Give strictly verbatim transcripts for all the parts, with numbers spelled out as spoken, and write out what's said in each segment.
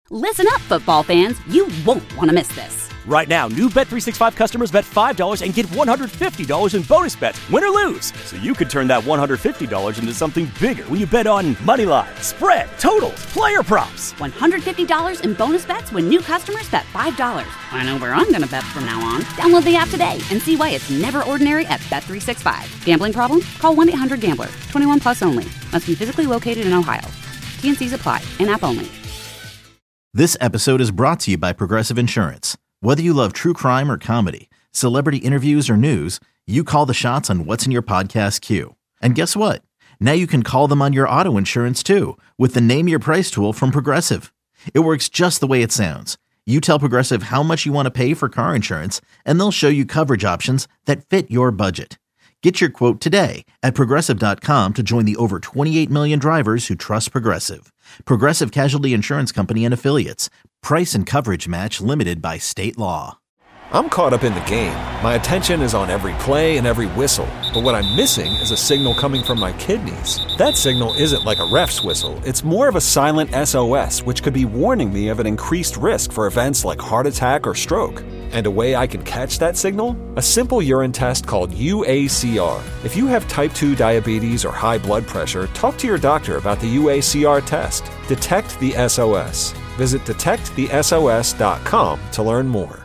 Listen up, football fans. You won't want to miss this. Right now, new Bet three sixty-five customers bet five dollars and get one hundred fifty dollars in bonus bets, win or lose. So you could turn that one hundred fifty dollars into something bigger when you bet on money line, spread, totals, player props. one hundred fifty dollars in bonus bets when new customers bet five dollars. I know where I'm going to bet from now on. Download the app today and see why it's never ordinary at Bet three sixty-five. Gambling problem? Call one eight hundred gambler. twenty-one plus only. Must be physically located in Ohio. T N Cs apply. In-app only. This episode is brought to you by Progressive Insurance. Whether you love true crime or comedy, celebrity interviews or news, you call the shots on what's in your podcast queue. And guess what? Now you can call them on your auto insurance too with the Name Your Price tool from Progressive. It works just the way it sounds. You tell Progressive how much you want to pay for car insurance, and they'll show you coverage options that fit your budget. Get your quote today at Progressive dot com to join the over twenty-eight million drivers who trust Progressive. Progressive Casualty Insurance Company and Affiliates. Price and coverage match limited by state law. I'm caught up in the game. My attention is on every play and every whistle. But what I'm missing is a signal coming from my kidneys. That signal isn't like a ref's whistle. It's more of a silent S O S, which could be warning me of an increased risk for events like heart attack or stroke. And a way I can catch that signal? A simple urine test called U A C R. If you have type two diabetes or high blood pressure, talk to your doctor about the U A C R test. Detect the S O S. Visit detect the S O S dot com to learn more.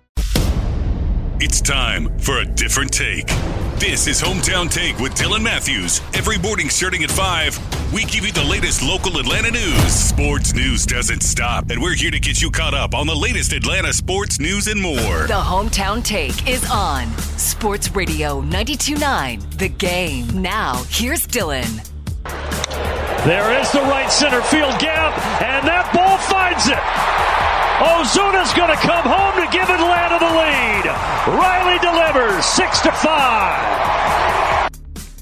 It's time for a different take. This is Hometown Take with Dylan Matthews. Every morning starting at five, we give you the latest local Atlanta news. Sports news doesn't stop, and we're here to get you caught up on the latest Atlanta sports news and more. The Hometown Take is on Sports Radio ninety-two point nine, The Game. Now, here's Dylan. There is the right center field gap, and that ball finds it. Ozuna's going to come home to give Atlanta the lead. Riley delivers six to five.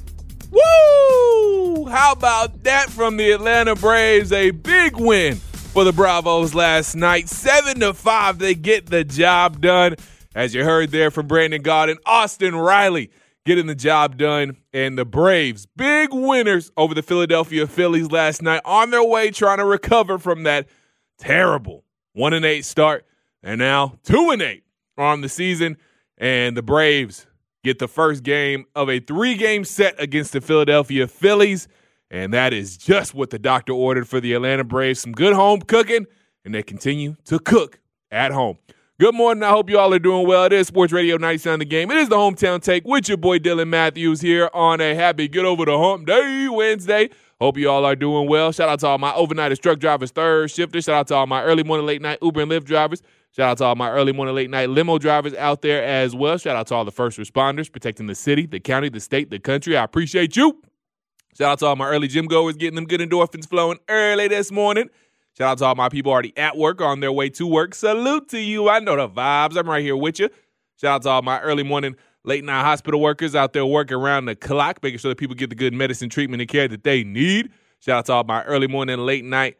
Woo! How about that from the Atlanta Braves? A big win for the Bravos last night. seven to five, they get the job done. As you heard there from Brandon Gaudin, Austin Riley getting the job done. And the Braves, big winners over the Philadelphia Phillies last night, on their way trying to recover from that terrible one and eight start, and now two and eight on the season. And the Braves get the first game of a three-game set against the Philadelphia Phillies, and that is just what the doctor ordered for the Atlanta Braves. Some good home cooking, and they continue to cook at home. Good morning. I hope you all are doing well. It is Sports Radio ninety-seven The Game. It is the Hometown Take with your boy Dylan Matthews here on a happy Get Over the Hump Day Wednesday. Hope you all are doing well. Shout out to all my overnighters, truck drivers, third shifters. Shout out to all my early morning, late night Uber and Lyft drivers. Shout out to all my early morning, late night limo drivers out there as well. Shout out to all the first responders protecting the city, the county, the state, the country. I appreciate you. Shout out to all my early gym goers getting them good endorphins flowing early this morning. Shout out to all my people already at work, on their way to work. Salute to you. I know the vibes. I'm right here with you. Shout out to all my early morning, late night hospital workers out there working around the clock, making sure that people get the good medicine, treatment, and care that they need. Shout out to all my early morning, late night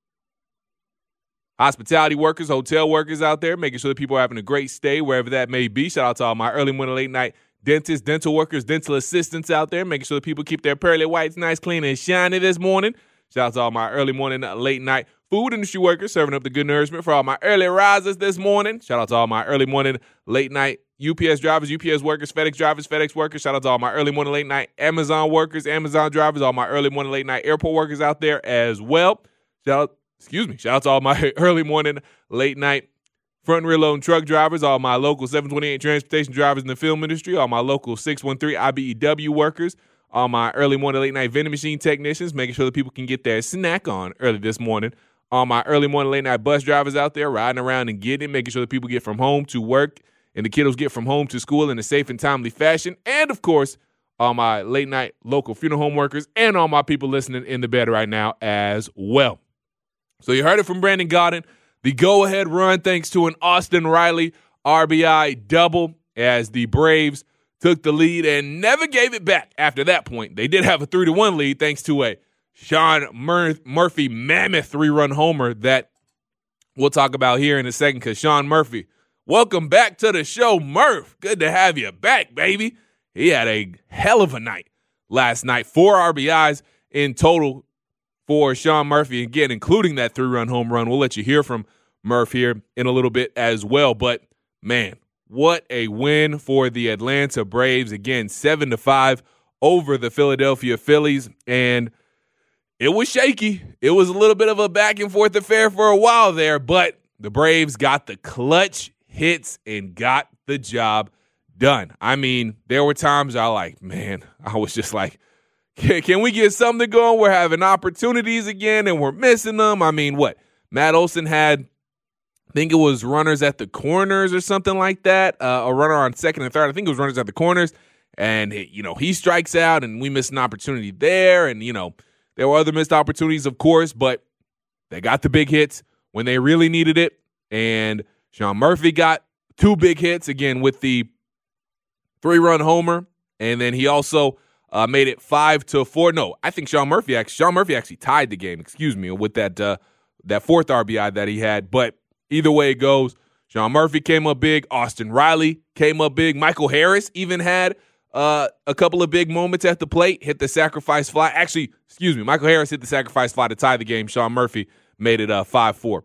hospitality workers, hotel workers out there, making sure that people are having a great stay wherever that may be. Shout out to all my early morning, late night dentists, dental workers, dental assistants out there, making sure that people keep their pearly whites nice, clean, and shiny this morning. Shout out to all my early morning, late night food industry workers serving up the good nourishment for all my early risers this morning. Shout out to all my early morning, late night U P S drivers, U P S workers, FedEx drivers, FedEx workers. Shout out to all my early morning, late night Amazon workers, Amazon drivers, all my early morning, late night airport workers out there as well. Shout out, excuse me, shout out to all my early morning, late night front and rear loading truck drivers, all my local seven twenty-eight transportation drivers in the film industry, all my local six one three I B E W workers, all my early morning, late night vending machine technicians, making sure that people can get their snack on early this morning. All my early morning, late night bus drivers out there riding around and getting it, making sure that people get from home to work and the kiddos get from home to school in a safe and timely fashion. And, of course, all my late night local funeral home workers and all my people listening in the bed right now as well. So you heard it from Brandon Gaudin. The go-ahead run thanks to an Austin Riley R B I double as the Braves took the lead and never gave it back after that point. They did have a three to one lead thanks to a Sean Mur- Murphy mammoth three-run homer that we'll talk about here in a second because Sean Murphy, welcome back to the show, Murph. Good to have you back, baby. He had a hell of a night last night. Four R B Is in total for Sean Murphy, again, including that three-run home run. We'll let you hear from Murph here in a little bit as well. But, man, what a win for the Atlanta Braves. Again, seven to five over the Philadelphia Phillies. And it was shaky. It was a little bit of a back-and-forth affair for a while there, but the Braves got the clutch hits and got the job done. I mean, there were times I like, man, I was just like, can, can we get something going? We're having opportunities again, and we're missing them. I mean, what? Matt Olson had, I think it was runners at the corners or something like that, uh, a runner on second and third. I think it was runners at the corners, and, you know, he strikes out, and we missed an opportunity there, and, you know, there were other missed opportunities, of course, but they got the big hits when they really needed it. And Sean Murphy got two big hits, again, with the three-run homer. And then he also uh, made it five to four. No, I think Sean Murphy actually, Sean Murphy actually tied the game, excuse me, with that, uh, that fourth R B I that he had. But either way it goes, Sean Murphy came up big. Austin Riley came up big. Michael Harris even had Uh, a couple of big moments at the plate, hit the sacrifice fly. Actually, excuse me, Michael Harris hit the sacrifice fly to tie the game. Sean Murphy made it uh, five four.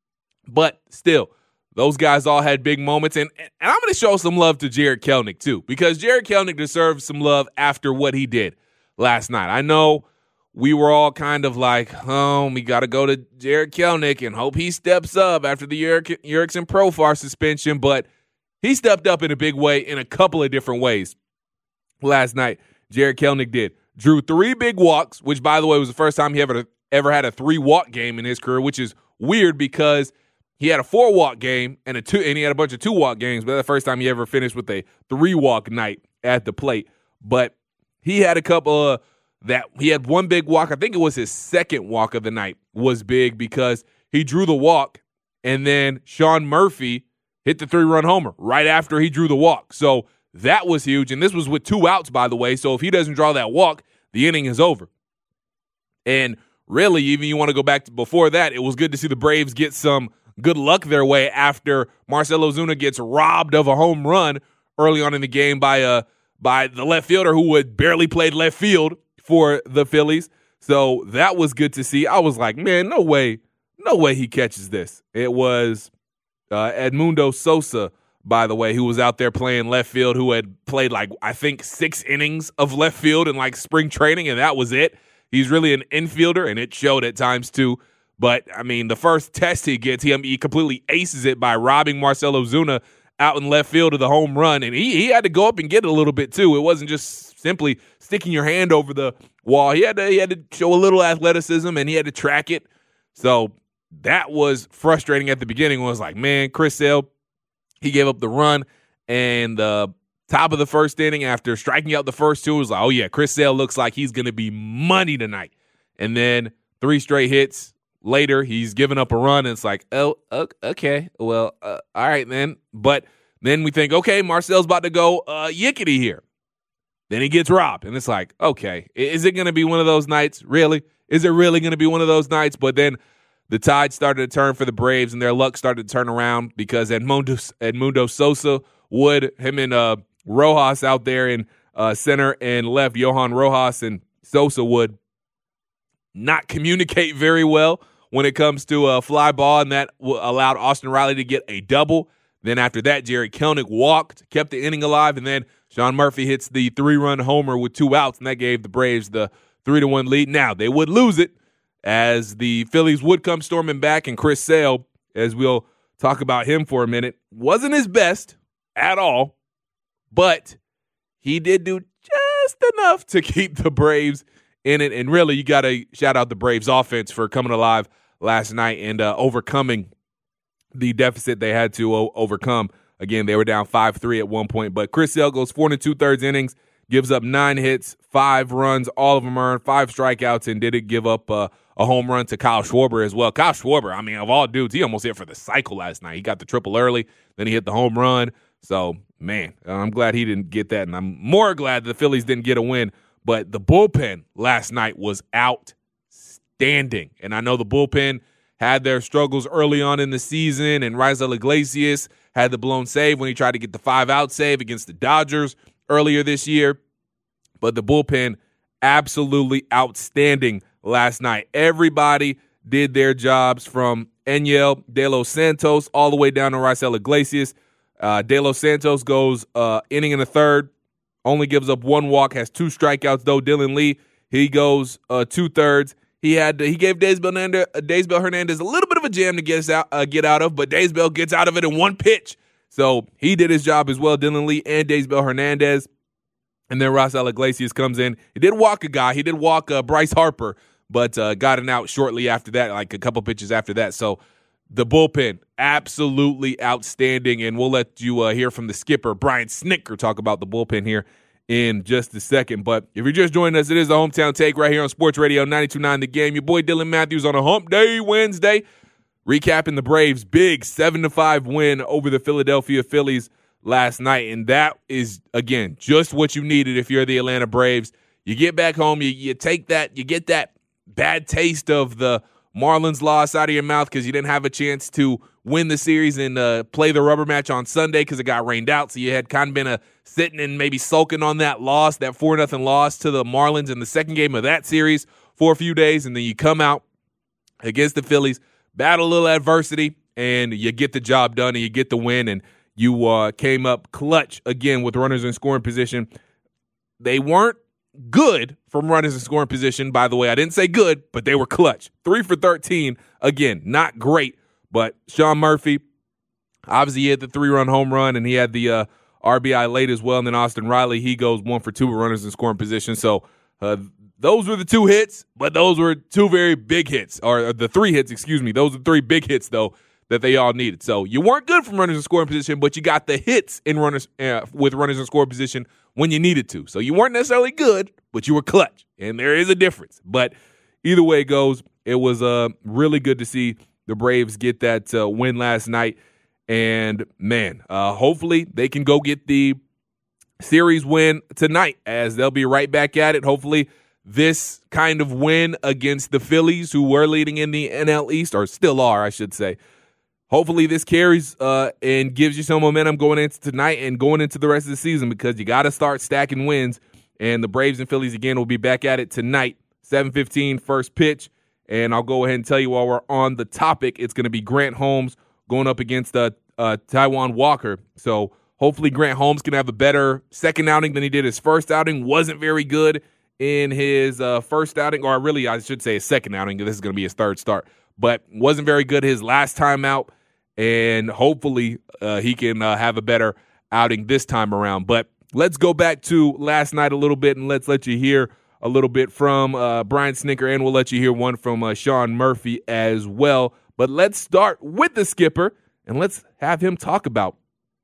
But still, those guys all had big moments. And, and I'm going to show some love to Jarred Kelenic, too, because Jarred Kelenic deserves some love after what he did last night. I know we were all kind of like, oh, we got to go to Jarred Kelenic and hope he steps up after the Jurickson Profar suspension. But he stepped up in a big way in a couple of different ways. Last night, Jarred Kelenic did. Drew three big walks, which, by the way, was the first time he ever ever had a three-walk game in his career, which is weird because he had a four-walk game and a two, and he had a bunch of two-walk games, but that's the first time he ever finished with a three-walk night at the plate. But he had a couple of that. He had one big walk. I think it was his second walk of the night was big because he drew the walk, and then Sean Murphy hit the three-run homer right after he drew the walk. So that was huge, and this was with two outs, by the way, so if he doesn't draw that walk, the inning is over. And really, even you want to go back to before that, it was good to see the Braves get some good luck their way after Marcell Ozuna gets robbed of a home run early on in the game by a by the left fielder who had barely played left field for the Phillies. So that was good to see. I was like, man, no way, no way he catches this. It was uh, Edmundo Sosa, by the way, who was out there playing left field, who had played like, I think, six innings of left field in like spring training, and that was it. He's really an infielder, and it showed at times too. But, I mean, the first test he gets, he, he completely aces it by robbing Marcell Ozuna out in left field of the home run, and he, he had to go up and get it a little bit too. It wasn't just simply sticking your hand over the wall. He had to, he had to show a little athleticism, and he had to track it. So that was frustrating at the beginning. It was like, man, Chris Sale, he gave up the run, and the top of the first inning, after striking out the first two, it was like, oh, yeah, Chris Sale looks like he's going to be money tonight. And then three straight hits later, he's given up a run, and it's like, oh, okay, well, uh, all right, then. But then we think, okay, Marcel's about to go uh, yickety here. Then he gets robbed, and it's like, okay, is it going to be one of those nights? Really? Is it really going to be one of those nights? But then the tide started to turn for the Braves, and their luck started to turn around because Edmundo, Edmundo Sosa would, him and uh, Rojas out there in uh, center and left, Johan Rojas and Sosa would not communicate very well when it comes to a fly ball, and that allowed Austin Riley to get a double. Then after that, Jarred Kelenic walked, kept the inning alive, and then Sean Murphy hits the three-run homer with two outs, and that gave the Braves the three to one lead. Now, they would lose it, as the Phillies would come storming back, and Chris Sale, as we'll talk about him for a minute, wasn't his best at all, but he did do just enough to keep the Braves in it. And really, you got to shout out the Braves offense for coming alive last night and uh, overcoming the deficit they had to o- overcome. Again, they were down five three at one point, but Chris Sale goes four and two-thirds innings, gives up nine hits, five runs, all of them earned, five strikeouts, and didn't give up uh, a home run to Kyle Schwarber as well. Kyle Schwarber, I mean, of all dudes, he almost hit for the cycle last night. He got the triple early, then he hit the home run. So, man, I'm glad he didn't get that, and I'm more glad the Phillies didn't get a win. But the bullpen last night was outstanding, and I know the bullpen had their struggles early on in the season, and Raisel Iglesias had the blown save when he tried to get the five-out save against the Dodgers earlier this year. But the bullpen, absolutely outstanding last night. Everybody did their jobs, from Enyel De Los Santos all the way down to Raisel Iglesias. Uh, De Los Santos goes uh, inning and a third, only gives up one walk, has two strikeouts, though. Dylan Lee, he goes uh, two-thirds. He had to, he gave Daysbel Hernandez, uh, Daysbel Hernandez a little bit of a jam to get us out, uh, get out of, but Daysbel gets out of it in one pitch. So he did his job as well, Dylan Lee and Daysbel Hernandez. And then Raisel Iglesias comes in. He did walk a guy. He did walk uh, Bryce Harper, but uh, got an out shortly after that, like a couple pitches after that. So the bullpen, absolutely outstanding. And we'll let you uh, hear from the skipper, Brian Snitker, talk about the bullpen here in just a second. But if you're just joining us, it is the Hometown Take right here on Sports Radio ninety-two point nine The Game. Your boy Dylan Matthews on a hump day Wednesday, recapping the Braves' big seven to five win over the Philadelphia Phillies last night. And that is, again, just what you needed if you're the Atlanta Braves. You get back home, you, you take that, you get that bad taste of the Marlins loss out of your mouth because you didn't have a chance to win the series and uh, play the rubber match on Sunday because it got rained out. So you had kind of been a, sitting and maybe sulking on that loss, that four nothing loss to the Marlins in the second game of that series for a few days. And then you come out against the Phillies, battle a little adversity, and you get the job done and you get the win. And you uh, came up clutch again with runners in scoring position. They weren't good from runners in scoring position, by the way. I didn't say good, but they were clutch. Three for thirteen. Again, not great, but Sean Murphy, obviously he had the three-run home run, and he had the uh, R B I late as well. And then Austin Riley, he goes one for two with runners in scoring position. So uh, those were the two hits, but those were two very big hits, or the three hits, excuse me. Those are three big hits, though, that they all needed. So you weren't good from runners in scoring position, but you got the hits in runners uh, with runners in scoring position when you needed to. So you weren't necessarily good, but you were clutch, and there is a difference. But either way it goes, it was uh, really good to see the Braves get that uh, win last night. And, man, uh, hopefully they can go get the series win tonight, as they'll be right back at it. Hopefully this kind of win against the Phillies, who were leading in the N L East, or still are, I should say, hopefully this carries uh, and gives you some momentum going into tonight and going into the rest of the season, because you got to start stacking wins. And the Braves and Phillies, again, will be back at it tonight, seven fifteen, first pitch. And I'll go ahead and tell you while we're on the topic, it's going to be Grant Holmes going up against uh, uh, Taijuan Walker. So hopefully Grant Holmes can have a better second outing than he did his first outing. Wasn't very good in his uh, first outing, or really I should say his second outing, because this is going to be his third start. But wasn't very good his last time out. And hopefully uh, he can uh, have a better outing this time around. But let's go back to last night a little bit, and let's let you hear a little bit from uh, Brian Snitker, and we'll let you hear one from uh, Sean Murphy as well. But let's start with the skipper, and let's have him talk about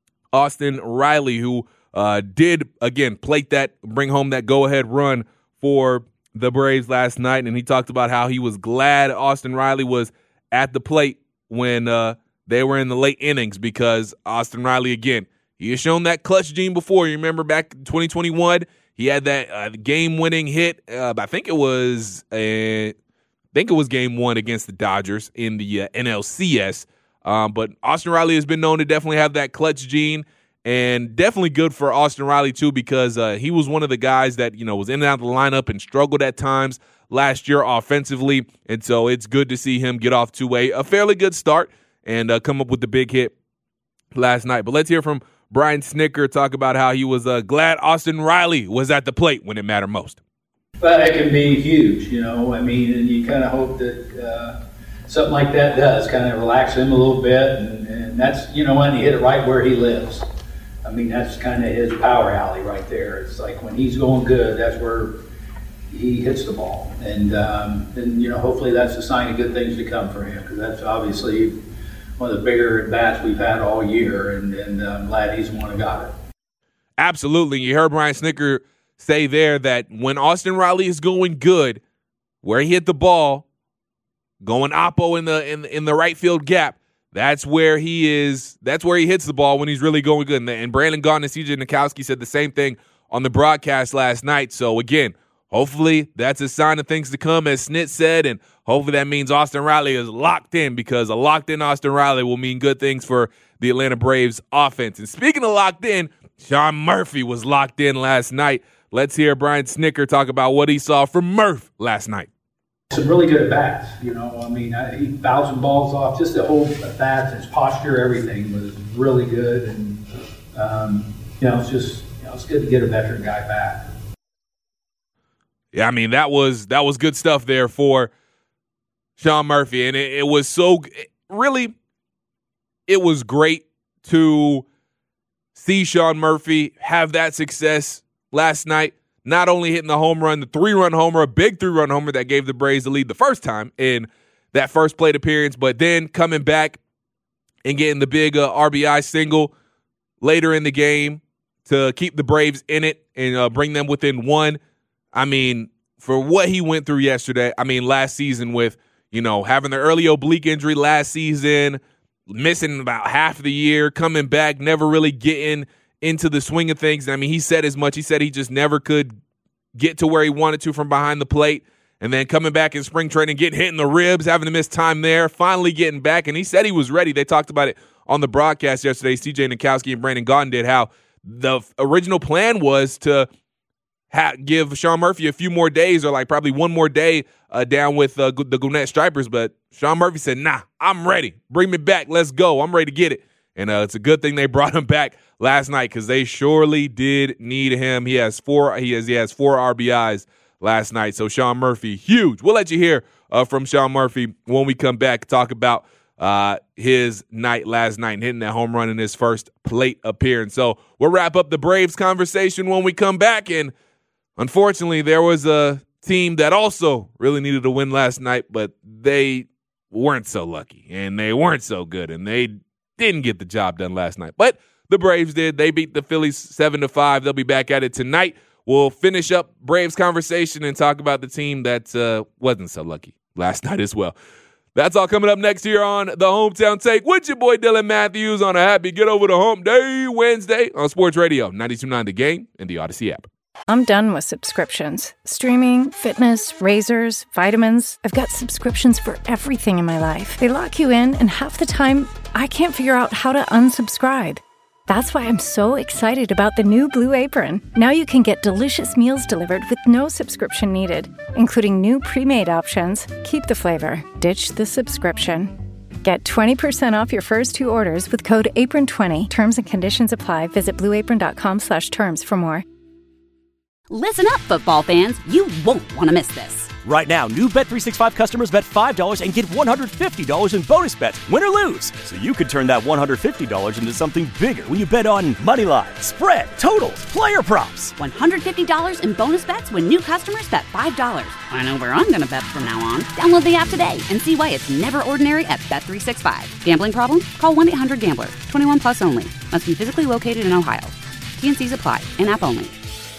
Austin Riley, who uh, did, again, plate that, bring home that go-ahead run for the Braves last night. And he talked about how he was glad Austin Riley was at the plate when uh, they were in the late innings, because Austin Riley, again, he has shown that clutch gene before. You remember back in twenty twenty-one, he had that uh, game-winning hit. Uh, I think it was a, I think it was game one against the Dodgers in the uh, N L C S. Um, but Austin Riley has been known to definitely have that clutch gene, and definitely good for Austin Riley too, because uh, he was one of the guys that, you know, was in and out of the lineup and struggled at times last year offensively. And so it's good to see him get off to a, a fairly good start and uh, come up with the big hit last night. But let's hear from Brian Snitker talk about how he was uh, glad Austin Riley was at the plate when it mattered most. Well, it can be huge, you know. I mean, and you kind of hope that uh, something like that does kind of relax him a little bit. And, and that's, you know, when he hit it right where he lives. I mean, that's kind of his power alley right there. It's like when he's going good, that's where he hits the ball. And, um, and you know, hopefully that's a sign of good things to come for him, because that's obviously one of the bigger at-bats we've had all year, and, and I'm glad he's the one who got it. Absolutely. You heard Brian Snitker say there that when Austin Riley is going good, where he hit the ball, going oppo in the in, in the right field gap, that's where he is. That's where he hits the ball when he's really going good. And, and Brandon Gaudin and C J Nitkowski said the same thing on the broadcast last night. So, again, hopefully that's a sign of things to come, as Snit said, and hopefully that means Austin Riley is locked in, because a locked-in Austin Riley will mean good things for the Atlanta Braves offense. And speaking of locked in, Sean Murphy was locked in last night. Let's hear Brian Snitker talk about what he saw from Murph last night. Some really good at bats, you know. I mean, I, he fouled some balls off. Just the whole at bats, his posture, everything was really good, and um, you know, it's just you know, it's good to get a veteran guy back. Yeah, I mean that was that was good stuff there for Sean Murphy, and it, it was so really, it was great to see Sean Murphy have that success last night. Not only hitting the home run, the three-run homer, a big three-run homer that gave the Braves the lead the first time in that first plate appearance, but then coming back and getting the big uh, R B I single later in the game to keep the Braves in it and uh, bring them within one. I mean, for what he went through yesterday, I mean, last season with, you know, having the early oblique injury last season, missing about half of the year, coming back, never really getting into the swing of things. I mean, he said as much. He said he just never could get to where he wanted to from behind the plate. And then coming back in spring training, getting hit in the ribs, having to miss time there, finally getting back. And he said he was ready. They talked about it on the broadcast yesterday. C J Nitkowski and Brandon Gaudin did, how the original plan was to ha- give Sean Murphy a few more days, or like probably one more day uh, down with uh, the Gwinnett Stripers. But Sean Murphy said, nah, I'm ready. Bring me back. Let's go. I'm ready to get it. And uh, it's a good thing they brought him back last night, because they surely did need him. He has four. He has he has four R B Is last night. So Sean Murphy, huge. We'll let you hear uh, from Sean Murphy when we come back. Talk about uh, his night last night and hitting that home run in his first plate appearance. So we'll wrap up the Braves conversation when we come back. And unfortunately, there was a team that also really needed a win last night, but they weren't so lucky and they weren't so good, and they didn't get the job done last night. But the Braves did. They beat the Phillies seven to five. They'll be back at it tonight. We'll finish up Braves conversation and talk about the team that uh, wasn't so lucky last night as well. That's all coming up next here on the Hometown Take with your boy Dylan Matthews on a happy Get Over the Hump Day Wednesday on Sports Radio ninety-two point nine The Game and the Odyssey app. I'm done with subscriptions. Streaming, fitness, razors, vitamins. I've got subscriptions for everything in my life. They lock you in, and half the time, I can't figure out how to unsubscribe. That's why I'm so excited about the new Blue Apron. Now you can get delicious meals delivered with no subscription needed, including new pre-made options. Keep the flavor, ditch the subscription. Get twenty percent off your first two orders with code apron twenty. Terms and conditions apply. Visit blueapron.com slash terms for more. Listen up, football fans. You won't want to miss this. Right now, new Bet three sixty-five customers bet five dollars and get one hundred fifty dollars in bonus bets, win or lose. So you could turn that one hundred fifty dollars into something bigger when you bet on money line, spread, totals, player props. one hundred fifty dollars in bonus bets when new customers bet five dollars. I know where I'm going to bet from now on. Download the app today and see why it's never ordinary at Bet three sixty-five. Gambling problem? Call one eight hundred gambler. twenty-one plus only. Must be physically located in Ohio. T N Cs apply. In-app only.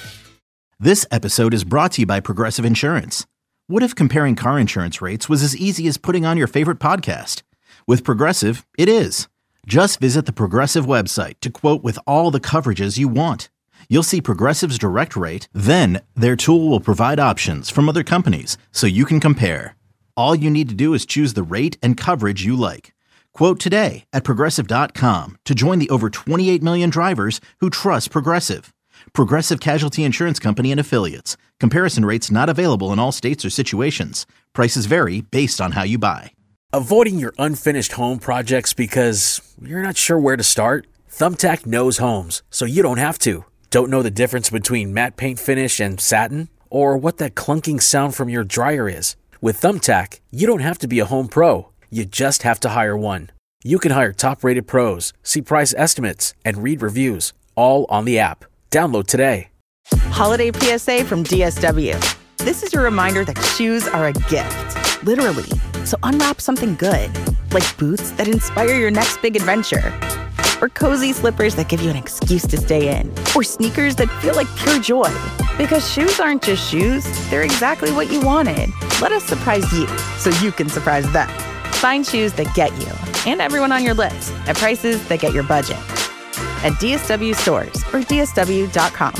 This episode is brought to you by Progressive Insurance. What if comparing car insurance rates was as easy as putting on your favorite podcast? With Progressive, it is. Just visit the Progressive website to quote with all the coverages you want. You'll see Progressive's direct rate, then their tool will provide options from other companies so you can compare. All you need to do is choose the rate and coverage you like. Quote today at Progressive dot com to join the over twenty-eight million drivers who trust Progressive. Progressive Casualty Insurance Company and Affiliates. Comparison rates not available in all states or situations. Prices vary based on how you buy. Avoiding your unfinished home projects because you're not sure where to start? Thumbtack knows homes, so you don't have to. Don't know the difference between matte paint finish and satin? Or what that clunking sound from your dryer is? With Thumbtack, you don't have to be a home pro. You just have to hire one. You can hire top-rated pros, see price estimates, and read reviews, all on the app. Download today. Holiday P S A from D S W. This is your reminder that shoes are a gift, literally. So unwrap something good, like boots that inspire your next big adventure, or cozy slippers that give you an excuse to stay in, or sneakers that feel like pure joy. Because shoes aren't just shoes, they're exactly what you wanted. Let us surprise you so you can surprise them. Find shoes that get you and everyone on your list at prices that get your budget. At D S W stores or D S W dot com.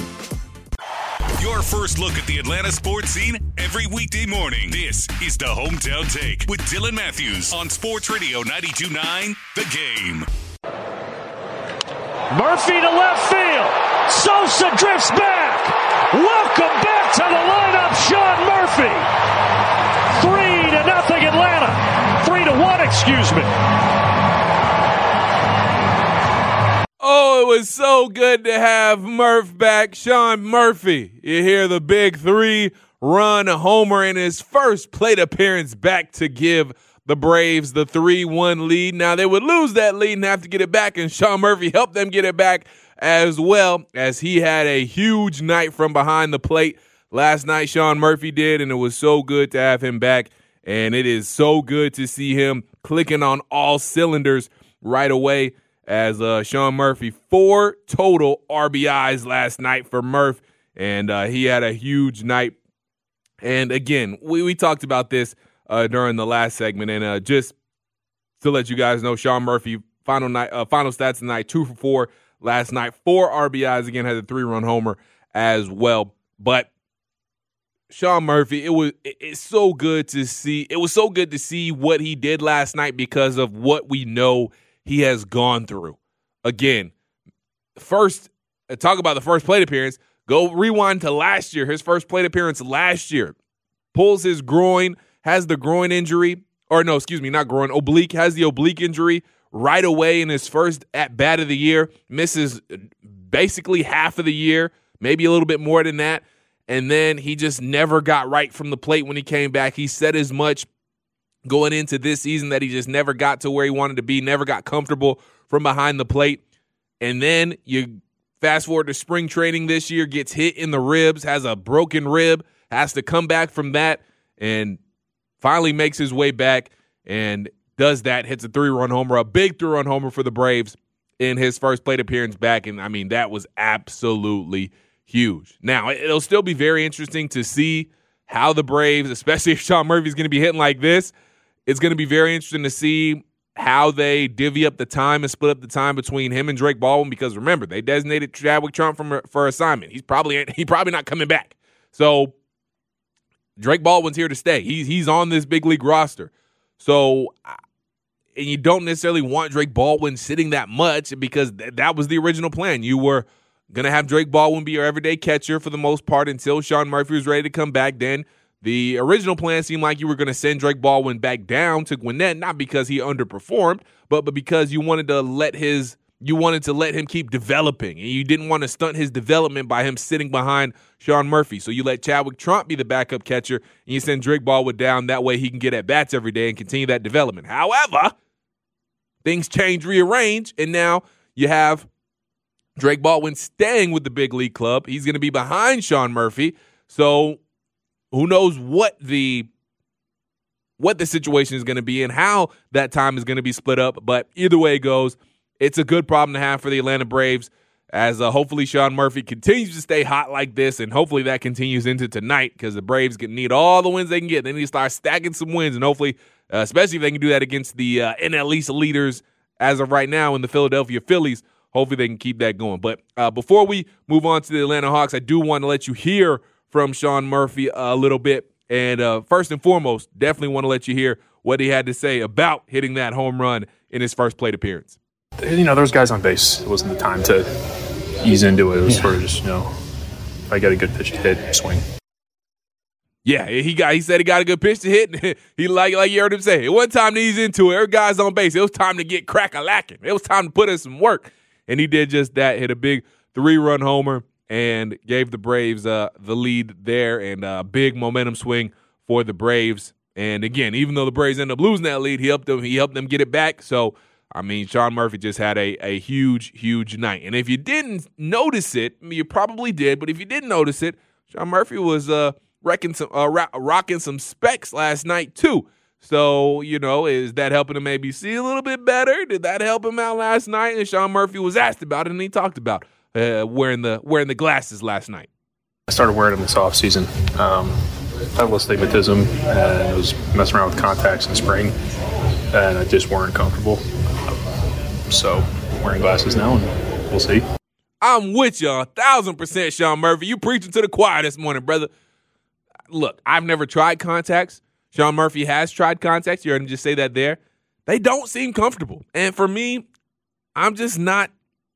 Your first look at the Atlanta sports scene every weekday morning. This is the Hometown Take with Dylan Matthews on Sports Radio ninety-two point nine The Game. Murphy to left field. Sosa drifts back. Welcome back to the lineup, Sean Murphy. Three to nothing Atlanta. Three to one, excuse me. Oh, it was so good to have Murph back. Sean Murphy. You hear the big three-run homer in his first plate appearance back to give the Braves the three one lead. Now, they would lose that lead and have to get it back, and Sean Murphy helped them get it back as well, as he had a huge night from behind the plate last night. Sean Murphy did, and it was so good to have him back, and it is so good to see him clicking on all cylinders right away. As uh, Sean Murphy, four total R B Is last night for Murph, and uh, he had a huge night. And again, we, we talked about this uh, during the last segment, and uh, just to let you guys know, Sean Murphy, final night, uh, final stats tonight, two for four last night, four R B Is, again, had a three-run homer as well. But Sean Murphy, it was it, it's so good to see. It was so good to see what he did last night because of what we know he has gone through. Again, first, talk about the first plate appearance. Go rewind to last year, his first plate appearance last year. Pulls his groin, has the groin injury, or no, excuse me, not groin, oblique, has the oblique injury right away in his first at-bat of the year. Misses basically half of the year, maybe a little bit more than that. And then he just never got right from the plate when he came back. He said as much going into this season that he just never got to where he wanted to be, never got comfortable from behind the plate. And then you fast forward to spring training this year, gets hit in the ribs, has a broken rib, has to come back from that, and finally makes his way back and does that, hits a three-run homer, a big three-run homer for the Braves in his first plate appearance back. And, I mean, that was absolutely huge. Now, it'll still be very interesting to see how the Braves, especially if Sean Murphy's going to be hitting like this, it's going to be very interesting to see how they divvy up the time and split up the time between him and Drake Baldwin, because remember, they designated Chadwick Trump from, for assignment. He's probably he probably not coming back. So Drake Baldwin's here to stay. He's, he's on this big league roster. So and you don't necessarily want Drake Baldwin sitting that much because th- that was the original plan. You were going to have Drake Baldwin be your everyday catcher for the most part until Sean Murphy was ready to come back. Then the original plan seemed like you were going to send Drake Baldwin back down to Gwinnett, not because he underperformed, but, but because you wanted to let his you wanted to let him keep developing, and you didn't want to stunt his development by him sitting behind Sean Murphy. So you let Chadwick Trump be the backup catcher, and you send Drake Baldwin down. That way he can get at bats every day and continue that development. However, things change, rearrange, and now you have Drake Baldwin staying with the big league club. He's going to be behind Sean Murphy. So who knows what the what the situation is going to be and how that time is going to be split up. But either way it goes, it's a good problem to have for the Atlanta Braves, as uh, hopefully Sean Murphy continues to stay hot like this, and hopefully that continues into tonight, because the Braves need all the wins they can get. They need to start stacking some wins, and hopefully, uh, especially if they can do that against the uh, N L East leaders as of right now in the Philadelphia Phillies, hopefully they can keep that going. But uh, before we move on to the Atlanta Hawks, I do want to let you hear from Sean Murphy a little bit. And uh, first and foremost, definitely want to let you hear what he had to say about hitting that home run in his first plate appearance. You know, there was guys on base. It wasn't the time to ease into it. It was yeah. sort of just, you know, if I got a good pitch to hit, swing. Yeah, he got. He said he got a good pitch to hit. He like like you heard him say, it wasn't time to ease into it. Every guy's on base. It was time to get crack-a-lacking. It was time to put in some work. And he did just that, hit a big three-run homer and gave the Braves uh, the lead there, and a big momentum swing for the Braves. And again, even though the Braves ended up losing that lead, he helped them. He helped them get it back. So, I mean, Sean Murphy just had a, a huge, huge night. And if you didn't notice it, you probably did, but if you didn't notice it, Sean Murphy was uh, wrecking some, uh, rock, rocking some specs last night too. So, you know, is that helping him maybe see a little bit better? Did that help him out last night? And Sean Murphy was asked about it, and he talked about uh, wearing the wearing the glasses last night. I started wearing them this offseason. Um, I had a little astigmatism, and I was messing around with contacts in spring, and I just weren't comfortable. So I'm wearing glasses now, and we'll see. I'm with you a thousand percent, Sean Murphy. You preaching to the choir this morning, brother. Look, I've never tried contacts. Sean Murphy has tried contacts. You heard him just say that there. They don't seem comfortable. And for me, I'm just not,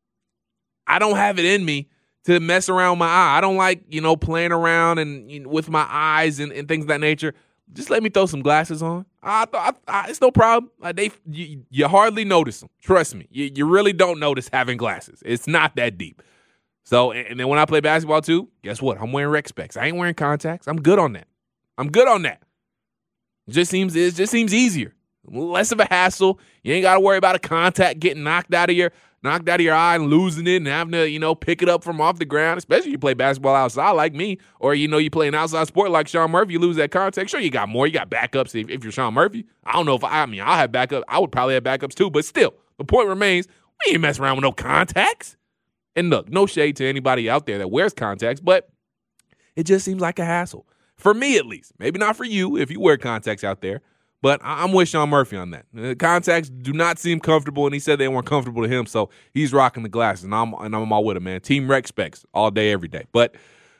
I don't have it in me to mess around with my eye. I don't like, you know, playing around and you know, with my eyes and, and things of that nature. just let me throw some glasses on. I, I, I, it's no problem. Like they, you, you hardly notice them. Trust me. You, you really don't notice having glasses. It's not that deep. So, and then when I play basketball too, guess what? I'm wearing rec specs. I ain't wearing contacts. I'm good on that. I'm good on that. It just seems, it just seems easier. Less of a hassle. You ain't got to worry about a contact getting knocked out of your knocked out of your eye and losing it and having to, you know, pick it up from off the ground, especially if you play basketball outside like me, or, you know, you play an outside sport like Sean Murphy, you lose that contact. Sure, you got more. You got backups if, if you're Sean Murphy. I don't know if I, I mean, I'll have backups. I would probably have backups too, but still, the point remains, we ain't messing around with no contacts. And look, no shade to anybody out there that wears contacts, but it just seems like a hassle. For me, at least. Maybe not for you if you wear contacts out there. But I'm with Sean Murphy on that. The contacts do not seem comfortable, and he said they weren't comfortable to him, so he's rocking the glasses, and I'm and I'm all with him, man. Team rec specs all day, every day. But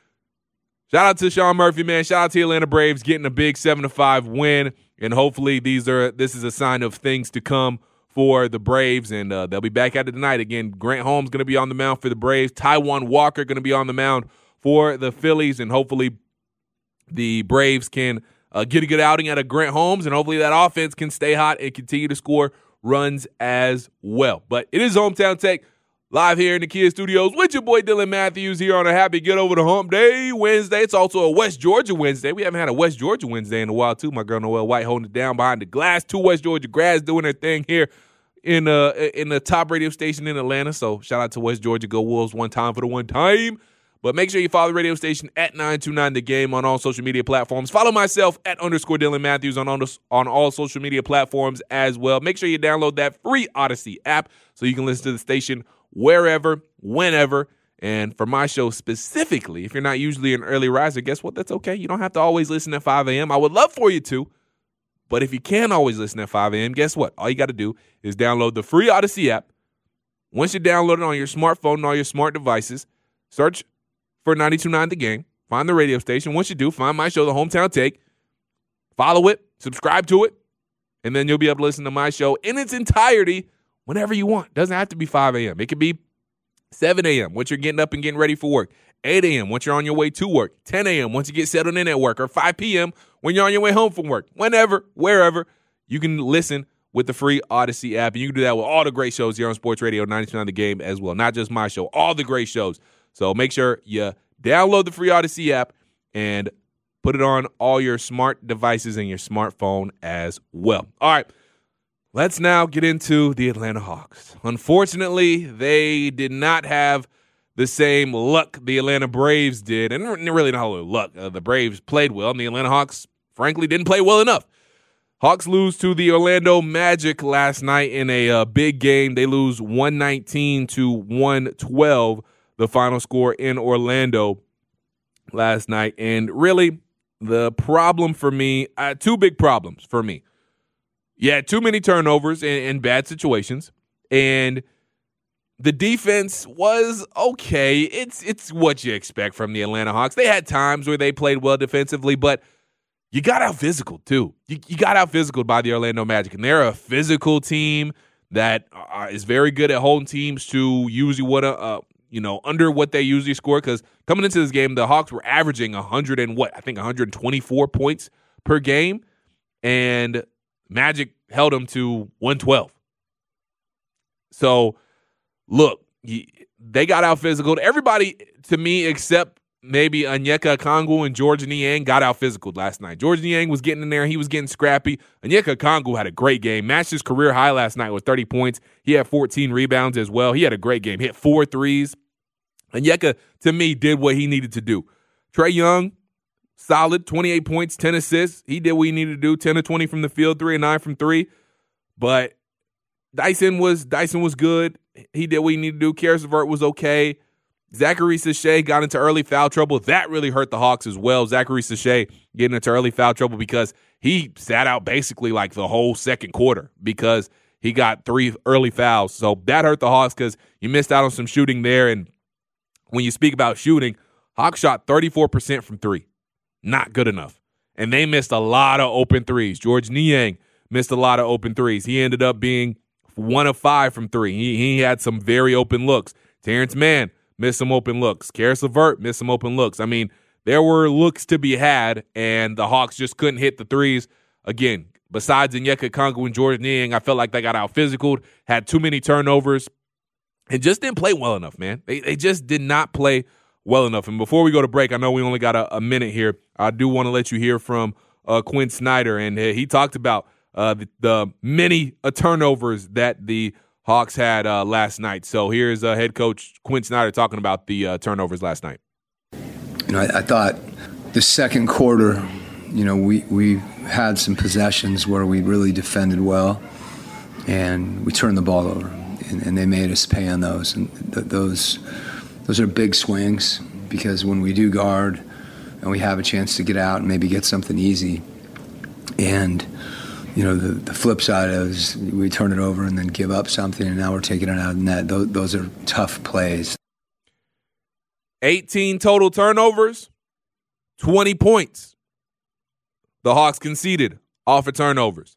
shout out to Sean Murphy, man. Shout out to the Atlanta Braves getting a big seven to five win, and hopefully these are this is a sign of things to come for the Braves, and uh, they'll be back at it tonight. Again, Grant Holmes going to be on the mound for the Braves. Taijuan Walker going to be on the mound for the Phillies, and hopefully the Braves can Uh, get a good outing out of Grant Holmes, and hopefully that offense can stay hot and continue to score runs as well. But it is Hometown Take live here in the Kia Studios with your boy Dylan Matthews here on a happy Get Over the Hump Day Wednesday. It's also a West Georgia Wednesday. We haven't had a West Georgia Wednesday in a while, too. My girl Noelle White holding it down behind the glass. Two West Georgia grads doing their thing here in, uh, in the top radio station in Atlanta. So shout out to West Georgia. Go Wolves one time for the one time. But make sure you follow the radio station at nine two nine The Game on all social media platforms. Follow myself at underscore Dylan Matthews on, on all social media platforms as well. Make sure you download that free Odyssey app so you can listen to the station wherever, whenever. And for my show specifically, if you're not usually an early riser, guess what? That's okay. You don't have to always listen at five a.m. I would love for you to. But if you can't always listen at five a.m., guess what? All you got to do is download the free Odyssey app. Once you download it on your smartphone and all your smart devices, search for ninety-two point nine The Game. Find the radio station. Once you do, find my show, The Hometown Take. Follow it. Subscribe to it. And then you'll be able to listen to my show in its entirety whenever you want. Doesn't have to be five a.m. It could be seven a.m. once you're getting up and getting ready for work. eight a.m. once you're on your way to work. ten a.m. once you get settled in at work. Or five p.m. when you're on your way home from work. Whenever, wherever, you can listen with the free Odyssey app. And you can do that with all the great shows here on Sports Radio ninety-two point nine The Game as well. Not just my show. All the great shows. So make sure you download the free Odyssey app and put it on all your smart devices and your smartphone as well. All right, let's now get into the Atlanta Hawks. Unfortunately, they did not have the same luck the Atlanta Braves did. And really not only luck. Uh, the Braves played well, and the Atlanta Hawks, frankly, didn't play well enough. Hawks lose to the Orlando Magic last night in a uh, big game. They lose one nineteen to one twelve. The final score in Orlando last night. And really, the problem for me, uh, two big problems for me. You had too many turnovers in, in bad situations, and the defense was okay. It's it's what you expect from the Atlanta Hawks. They had times where they played well defensively, but you got out physical too. You, you got out physical by the Orlando Magic, and they're a physical team that uh, is very good at holding teams to usually what a uh, you know, under what they usually score, because coming into this game, the Hawks were averaging one hundred and what, I think one hundred twenty-four points per game, and Magic held them to one twelve. So, look, they got out physical. Everybody, to me, except maybe Onyeka Okongwu and George Niang, got out physical last night. George Niang was getting in there. He was getting scrappy. Onyeka Okongwu had a great game. Matched his career high last night with thirty points. He had fourteen rebounds as well. He had a great game. Hit four threes. Onyeka, to me, did what he needed to do. Trae Young, solid, twenty-eight points, ten assists. He did what he needed to do, ten of twenty from the field, three and nine from three. But Dyson was Dyson was good. He did what he needed to do. Karis LeVert was okay. Zachary Sachet got into early foul trouble. That really hurt the Hawks as well. Zachary Sachet getting into early foul trouble because he sat out basically like the whole second quarter because he got three early fouls. So that hurt the Hawks because you missed out on some shooting there. And when you speak about shooting, Hawks shot thirty-four percent from three. Not good enough. And they missed a lot of open threes. George Niang missed a lot of open threes. He ended up being one of five from three. He, he had some very open looks. Terrence Mann missed some open looks. Karis LeVert missed some open looks. I mean, there were looks to be had, and the Hawks just couldn't hit the threes. Again, besides Onyeka Okongwu and Jordan Niang, I felt like they got out-physicaled, had too many turnovers, and just didn't play well enough, man. They, they just did not play well enough. And before we go to break, I know we only got a, a minute here. I do want to let you hear from uh, Quinn Snyder, and uh, he talked about uh, the, the many uh, turnovers that the Hawks had uh, last night. So here's uh, head coach Quinn Snyder talking about the uh, turnovers last night. You know, I, I thought the second quarter, you know, we, we had some possessions where we really defended well, and we turned the ball over, and, and they made us pay on those. And th- those those are big swings, because when we do guard and we have a chance to get out and maybe get something easy, and you know, the, the flip side is we turn it over and then give up something, and now we're taking it out of the net. Those, those are tough plays. eighteen total turnovers, twenty points. The Hawks conceded off of turnovers.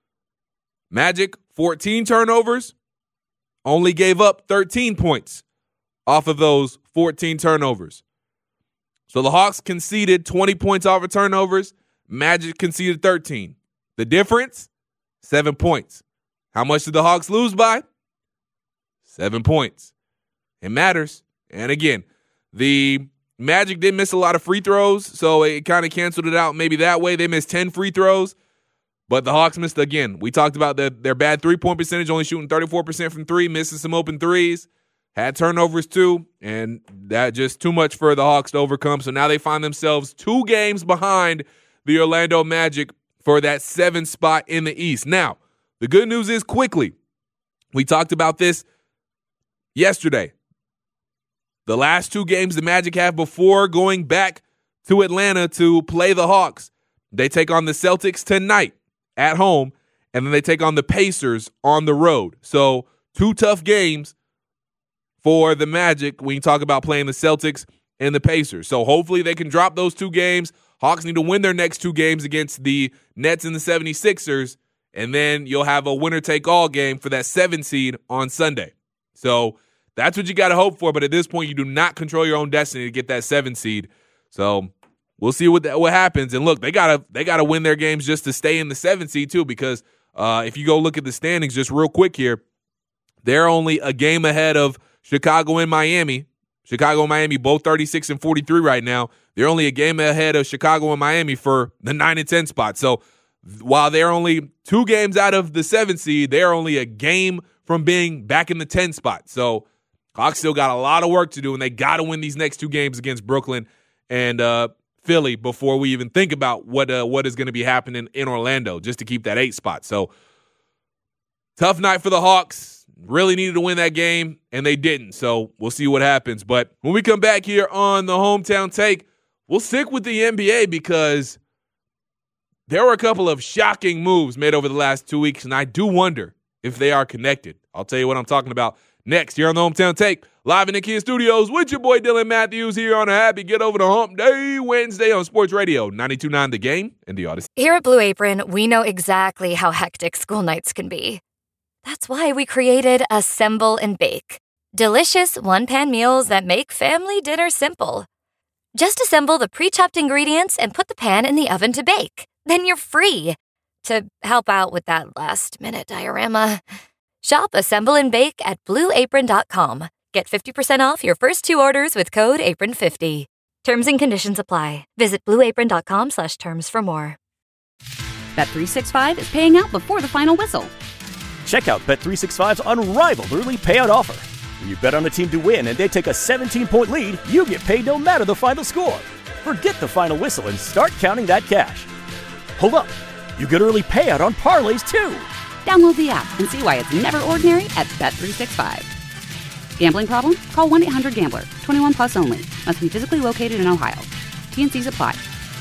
Magic, fourteen turnovers, only gave up thirteen points off of those fourteen turnovers. So the Hawks conceded twenty points off of turnovers. Magic conceded thirteen. The difference, seven points. How much did the Hawks lose by? Seven points. It matters. And again, the Magic did miss a lot of free throws, so it kind of canceled it out maybe that way. They missed ten free throws, but the Hawks missed again. We talked about the, their bad three-point percentage, only shooting thirty-four percent from three, missing some open threes, had turnovers too, and that just too much for the Hawks to overcome. So now they find themselves two games behind the Orlando Magic for that seventh spot in the East. Now, the good news is quickly, we talked about this yesterday. The last two games the Magic have before going back to Atlanta to play the Hawks, they take on the Celtics tonight at home, and then they take on the Pacers on the road. So two tough games for the Magic when you talk about playing the Celtics and the Pacers. So hopefully they can drop those two games. Hawks need to win their next two games against the Nets and the seventy-sixers, and then you'll have a winner-take-all game for that seven seed on Sunday. So that's what you got to hope for, but at this point you do not control your own destiny to get that seven seed. So we'll see what that, what happens. And look, they gotta they gotta win their games just to stay in the seven seed too, because uh, if you go look at the standings just real quick here, they're only a game ahead of Chicago and Miami. Chicago and Miami both thirty-six and forty-three right now. They're only a game ahead of Chicago and Miami for the nine and ten spot. So while they're only two games out of the seven seed, they're only a game from being back in the ten spot. So Hawks still got a lot of work to do, and they got to win these next two games against Brooklyn and uh, Philly before we even think about what uh, what is going to be happening in Orlando just to keep that eight spot. So tough night for the Hawks. Really needed to win that game, and they didn't. So we'll see what happens. But when we come back here on the Hometown Take, we'll stick with the N B A because there were a couple of shocking moves made over the last two weeks, and I do wonder if they are connected. I'll tell you what I'm talking about next here on the Hometown Take, live in the Kia Studios with your boy Dylan Matthews here on a happy Get Over the Hump Day Wednesday on Sports Radio ninety-two point nine The Game and the Odyssey. Here at Blue Apron, we know exactly how hectic school nights can be. That's why we created Assemble and Bake, delicious one-pan meals that make family dinner simple. Just assemble the pre-chopped ingredients and put the pan in the oven to bake. Then you're free to help out with that last-minute diorama. Shop Assemble and Bake at blue apron dot com. Get fifty percent off your first two orders with code apron fifty. Terms and conditions apply. Visit blue apron dot com slash terms for more. Bet three sixty-five is paying out before the final whistle. Check out Bet three sixty-five's unrivaled early payout offer. When you bet on a team to win and they take a seventeen-point lead, you get paid no matter the final score. Forget the final whistle and start counting that cash. Hold up. You get early payout on parlays, too. Download the app and see why it's never ordinary at Bet three sixty-five. Gambling problem? Call one eight hundred gambler. twenty-one plus only. Must be physically located in Ohio. T and C's apply.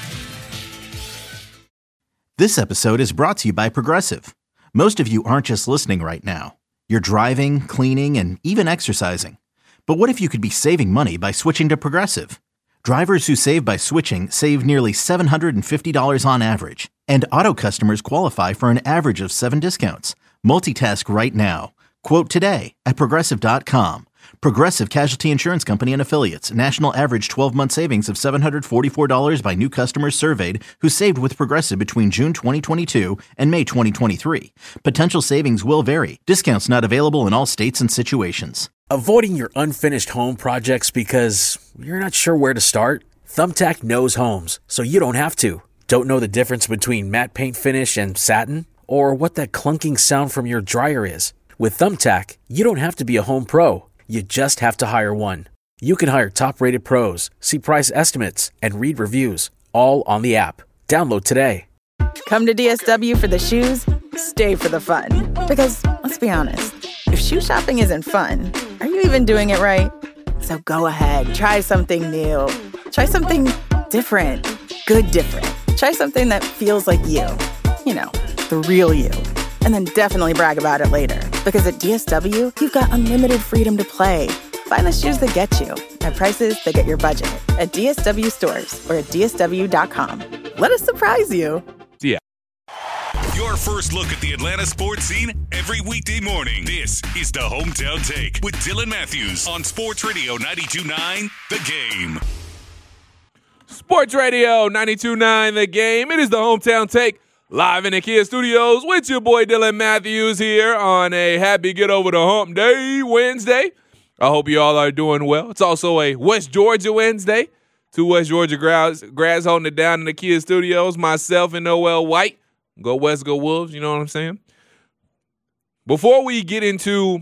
This episode is brought to you by Progressive. Most of you aren't just listening right now. You're driving, cleaning, and even exercising. But what if you could be saving money by switching to Progressive? Drivers who save by switching save nearly seven hundred fifty dollars on average. And auto customers qualify for an average of seven discounts. Multitask right now. Quote today at progressive dot com. Progressive Casualty Insurance Company and Affiliates. National average twelve-month savings of seven hundred forty-four dollars by new customers surveyed who saved with Progressive between June twenty twenty-two and May twenty twenty-three. Potential savings will vary. Discounts not available in all states and situations. Avoiding your unfinished home projects because you're not sure where to start? Thumbtack knows homes, so you don't have to. Don't know the difference between matte paint finish and satin? Or what that clunking sound from your dryer is? With Thumbtack, you don't have to be a home pro. You just have to hire one. You can hire top-rated pros, see price estimates, and read reviews, all on the app. Download today. Come to D S W for the shoes, stay for the fun. Because, let's be honest, if shoe shopping isn't fun, are you even doing it right? So go ahead, try something new. Try something different. Good different. Try something that feels like you. You know, the real you. And then definitely brag about it later. Because at D S W, you've got unlimited freedom to play. Find the shoes that get you at prices that get your budget at D S W stores or at D S W dot com. Let us surprise you. Yeah. Your first look at the Atlanta sports scene every weekday morning. This is the Hometown Take with Dylan Matthews on Sports Radio ninety-two point nine The Game. Sports Radio ninety-two point nine The Game. It is the Hometown Take. Live in the Kia Studios with your boy Dylan Matthews here on a happy Get Over the Hump Day Wednesday. I hope you all are doing well. It's also a West Georgia Wednesday. Two West Georgia grads, grads holding it down in the Kia Studios. Myself and Noel White. Go West, go Wolves. You know what I'm saying? Before we get into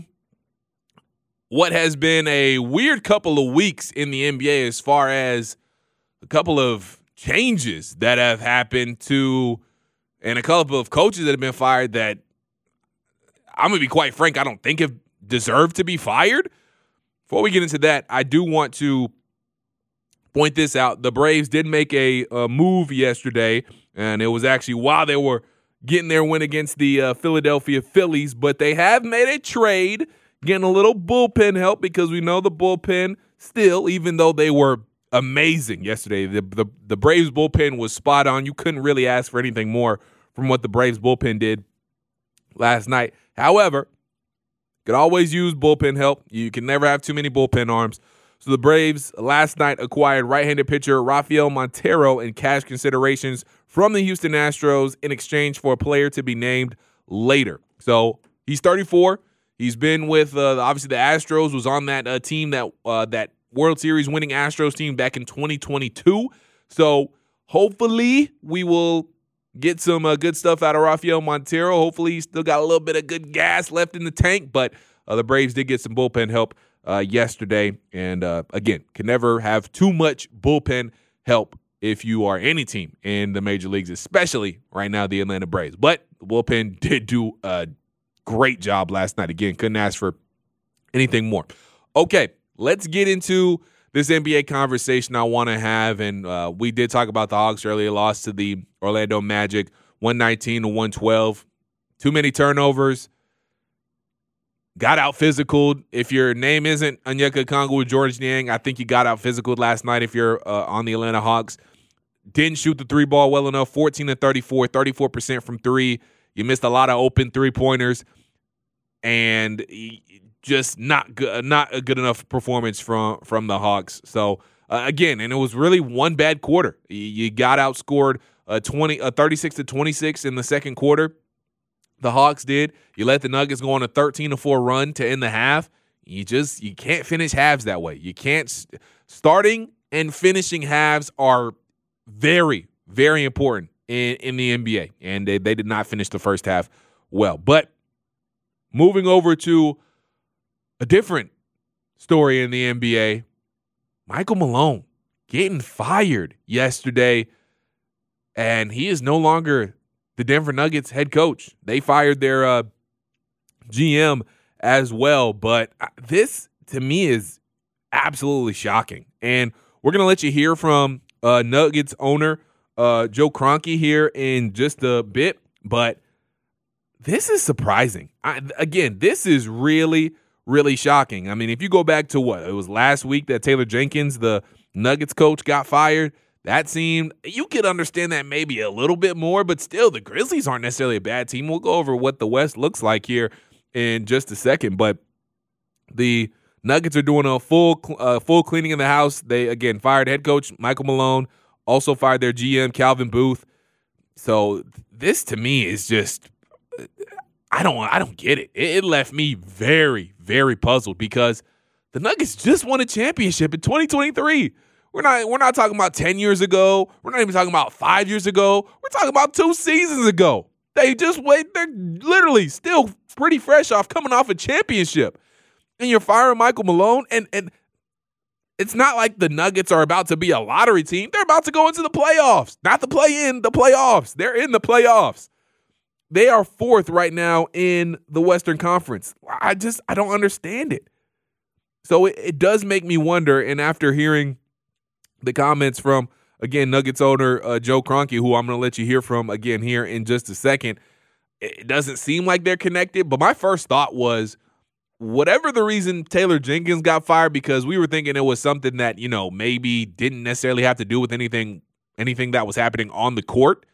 what has been a weird couple of weeks in the N B A as far as a couple of changes that have happened to and a couple of coaches that have been fired that, I'm going to be quite frank, I don't think have deserved to be fired. Before we get into that, I do want to point this out. The Braves did make a, a move yesterday, and it was actually while they were getting their win against the uh, Philadelphia Phillies, but they have made a trade, getting a little bullpen help because we know the bullpen still, even though they were amazing yesterday, the, the, the Braves bullpen was spot on. You couldn't really ask for anything more from what the Braves bullpen did last night. However, could always use bullpen help. You can never have too many bullpen arms. So the Braves last night acquired right-handed pitcher Rafael Montero in cash considerations from the Houston Astros in exchange for a player to be named later. So he's thirty-four. He's been with uh, obviously the Astros, was on that uh, team that uh, that World Series winning Astros team back in twenty twenty-two. So hopefully we will get some uh, good stuff out of Rafael Montero. Hopefully he's still got a little bit of good gas left in the tank, but uh, the Braves did get some bullpen help uh, yesterday. And uh, again, can never have too much bullpen help if you are any team in the major leagues, especially right now the Atlanta Braves. But the bullpen did do a great job last night. Again, couldn't ask for anything more. Okay, let's get into this N B A conversation I want to have. And uh, we did talk about the Hawks earlier, lost to the Orlando Magic, one nineteen to one twelve. Too many turnovers. Got out physical. If your name isn't Onyeka Okongwu or George Niang, I think you got out physical last night if you're uh, on the Atlanta Hawks. Didn't shoot the three ball well enough, fourteen to thirty-four, thirty-four percent from three. You missed a lot of open three-pointers. And just not good, not a good enough performance from from the Hawks. So uh, again, and it was really one bad quarter. You, you got outscored uh, twenty, uh, thirty-six to twenty-six in the second quarter. The Hawks did. You let the Nuggets go on a thirteen to four run to end the half. You just you can't finish halves that way. You can't st- starting and finishing halves are very very important in in the N B A, and they they did not finish the first half well. But moving over to a different story in the N B A, Michael Malone getting fired yesterday, and he is no longer the Denver Nuggets head coach. They fired their uh, G M as well, but this, to me, is absolutely shocking. And we're going to let you hear from uh, Nuggets owner uh, Joe Kroenke here in just a bit, but this is surprising. I, again, this is really really shocking. I mean, if you go back to what? It was last week that Taylor Jenkins, the Nuggets coach, got fired. That seemed, you could understand that maybe a little bit more, but still, the Grizzlies aren't necessarily a bad team. We'll go over what the West looks like here in just a second. But the Nuggets are doing a full uh, full cleaning in the house. They, again, fired head coach Michael Malone, also fired their G M, Calvin Booth. So this, to me, is just I don't I don't get it. It, it left me very, very puzzled because the Nuggets just won a championship in twenty twenty-three. We're not we're not talking about ten years ago. We're not even talking about five years ago. We're talking about two seasons ago. They just wait. They're literally still pretty fresh off coming off a championship. And you're firing Michael Malone, and and it's not like the Nuggets are about to be a lottery team. They're about to go into the playoffs. Not the play-in, the playoffs. They're in the playoffs. They are fourth right now in the Western Conference. I just, I don't understand it. So it, it does make me wonder, and after hearing the comments from, again, Nuggets owner uh, Joe Kroenke, who I'm going to let you hear from again here in just a second, it doesn't seem like they're connected. But my first thought was, whatever the reason Taylor Jenkins got fired, because we were thinking it was something that, you know, maybe didn't necessarily have to do with anything anything that was happening on the court.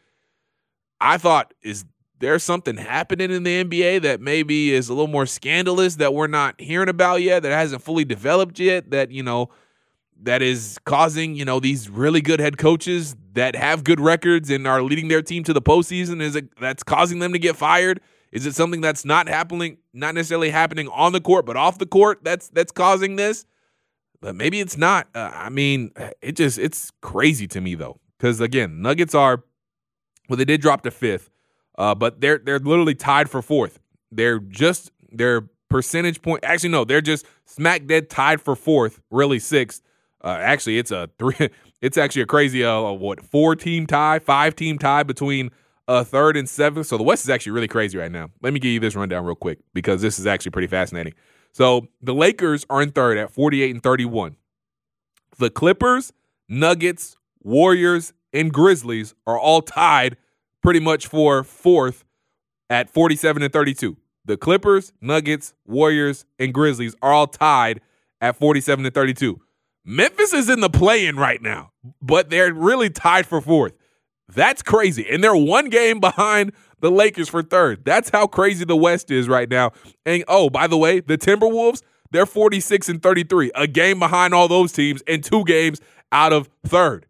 I thought, is there something happening in the N B A that maybe is a little more scandalous that we're not hearing about yet, that hasn't fully developed yet, that, you know, that is causing, you know, these really good head coaches that have good records and are leading their team to the postseason, is it that's causing them to get fired? Is it something that's not happening, not necessarily happening on the court, but off the court that's that's causing this? But maybe it's not. Uh, I mean, it just it's crazy to me though, because again, Nuggets are well, they did drop to fifth, uh, but they're they're literally tied for fourth. They're just their percentage point. Actually, no, they're just smack dead tied for fourth. Really sixth. Uh, actually, it's a three. It's actually a crazy uh, what four team tie, five team tie between. Uh, third and seventh. So the West is actually really crazy right now. Let me give you this rundown real quick because this is actually pretty fascinating. So the Lakers are in third at forty-eight and thirty-one. The Clippers, Nuggets, Warriors, and Grizzlies are all tied pretty much for fourth at forty-seven and thirty-two. The Clippers, Nuggets, Warriors, and Grizzlies are all tied at forty-seven and thirty-two. Memphis is in the play-in right now, but they're really tied for fourth. That's crazy. And they're one game behind the Lakers for third. That's how crazy the West is right now. And, oh, by the way, the Timberwolves, they're forty-six and thirty-three, a game behind all those teams and two games out of third.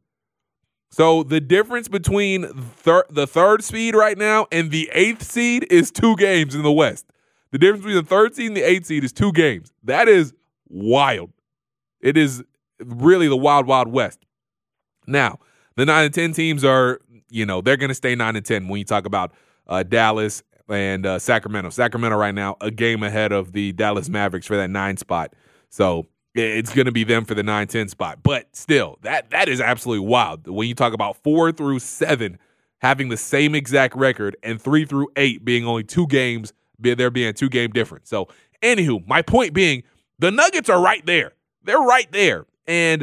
So the difference between thir- the third seed right now and the eighth seed is two games in the West. The difference between the third seed and the eighth seed is two games. That is wild. It is really the wild, wild West. Now, the nine and ten teams are, you know, they're going to stay nine and ten when you talk about uh, Dallas and uh, Sacramento. Sacramento right now a game ahead of the Dallas Mavericks for that nine spot. So it's going to be them for the nine ten spot. But still, that that is absolutely wild. When you talk about four through seven having the same exact record and three through eight being only two games, there being a two-game difference. So, anywho, my point being, the Nuggets are right there. They're right there. And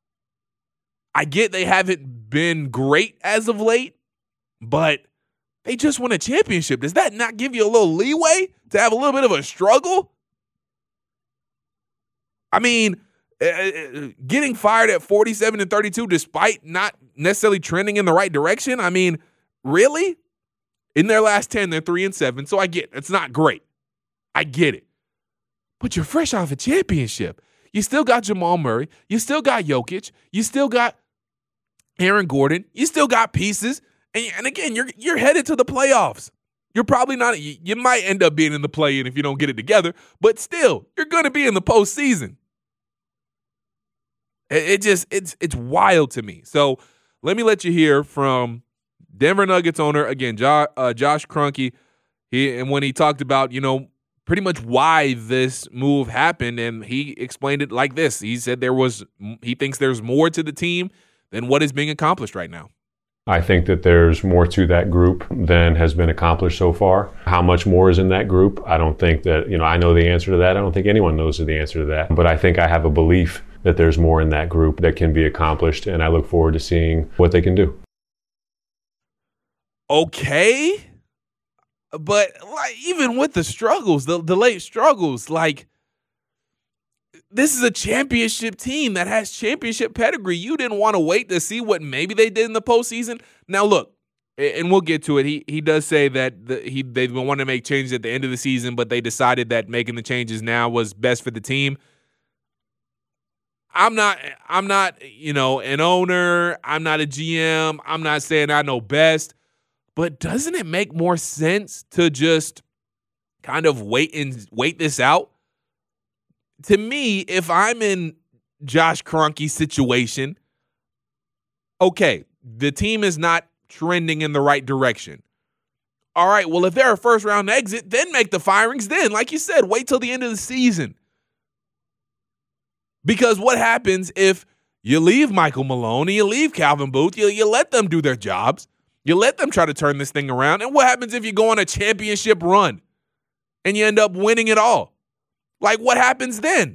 I get they haven't been great as of late, but they just won a championship. Does that not give you a little leeway to have a little bit of a struggle? I mean, uh, getting fired at forty-seven and thirty-two despite not necessarily trending in the right direction, I mean, really? In their last ten, they're three and seven, so I get it. It's not great. I get it. But you're fresh off a championship. You still got Jamal Murray. You still got Jokic. You still got Aaron Gordon. You still got pieces. And, and again, you're you're headed to the playoffs. You're probably not, you, you might end up being in the play-in if you don't get it together, but still, you're going to be in the postseason. It, it just, it's it's wild to me. So let me let you hear from Denver Nuggets owner, again, jo, uh, Josh Kroenke, he, and when he talked about, you know, pretty much why this move happened, and he explained it like this. He said there was, he thinks there's more to the team than what is being accomplished right now. I think that there's more to that group than has been accomplished so far. How much more is in that group? I don't think that, you know, I know the answer to that. I don't think anyone knows the answer to that. But I think I have a belief that there's more in that group that can be accomplished, and I look forward to seeing what they can do. Okay. But like, even with the struggles, the, the late struggles, like, this is a championship team that has championship pedigree. You didn't want to wait to see what maybe they did in the postseason. Now, look, and we'll get to it. He he does say that the, he they want to make changes at the end of the season, but they decided that making the changes now was best for the team. I'm not, I'm not, you know, an owner. I'm not a G M. I'm not saying I know best, but doesn't it make more sense to just kind of wait and wait this out? To me, if I'm in Josh Kroenke's situation, okay, the team is not trending in the right direction. All right, well, if they're a first-round exit, then make the firings then. Like you said, wait till the end of the season. Because what happens if you leave Michael Malone and you leave Calvin Booth, you, you let them do their jobs, you let them try to turn this thing around, and what happens if you go on a championship run and you end up winning it all? Like, what happens then?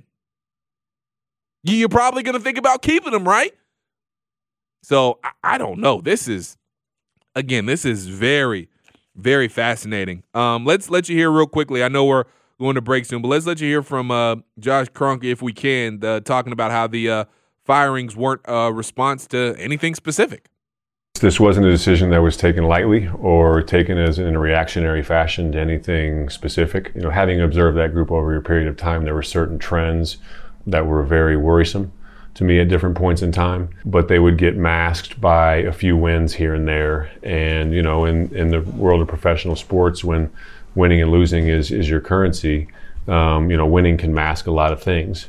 You're probably going to think about keeping them, right? So, I, I don't know. This is, again, this is very, very fascinating. Um, let's let you hear real quickly. I know we're going to break soon, but let's let you hear from uh, Josh Kroenke, if we can, uh, talking about how the uh, firings weren't a response to anything specific. This wasn't a decision that was taken lightly or taken as in a reactionary fashion to anything specific. You know, having observed that group over a period of time, there were certain trends that were very worrisome to me at different points in time, but they would get masked by a few wins here and there. And, you know, in, in the world of professional sports, when winning and losing is, is your currency, um, you know, winning can mask a lot of things.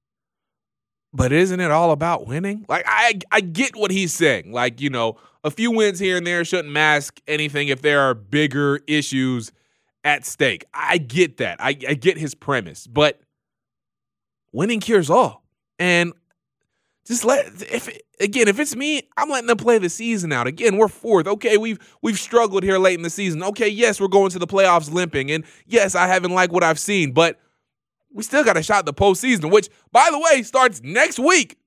But isn't it all about winning? Like, I I get what he's saying. Like, you know, a few wins here and there shouldn't mask anything if there are bigger issues at stake. I get that. I, I get his premise. But winning cures all. And just let, if again, if it's me, I'm letting them play the season out. Again, we're fourth. Okay, we've we've struggled here late in the season. Okay, yes, we're going to the playoffs limping. And yes, I haven't liked what I've seen. But we still got a shot at the postseason, which, by the way, starts next week.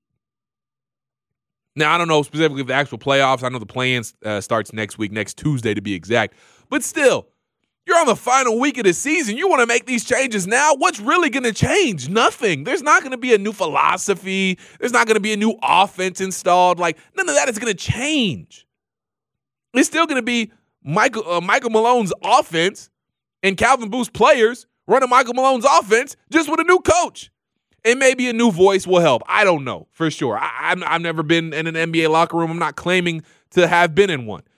Now, I don't know specifically the actual playoffs. I know the play-in uh, starts next week, next Tuesday to be exact. But still, you're on the final week of the season. You want to make these changes now? What's really going to change? Nothing. There's not going to be a new philosophy. There's not going to be a new offense installed. Like, none of that is going to change. It's still going to be Michael, uh, Michael Malone's offense and Calvin Booth's players running Michael Malone's offense just with a new coach. And maybe a new voice will help. I don't know for sure. I, I'm, I've never been in an N B A locker room. I'm not claiming to have been in one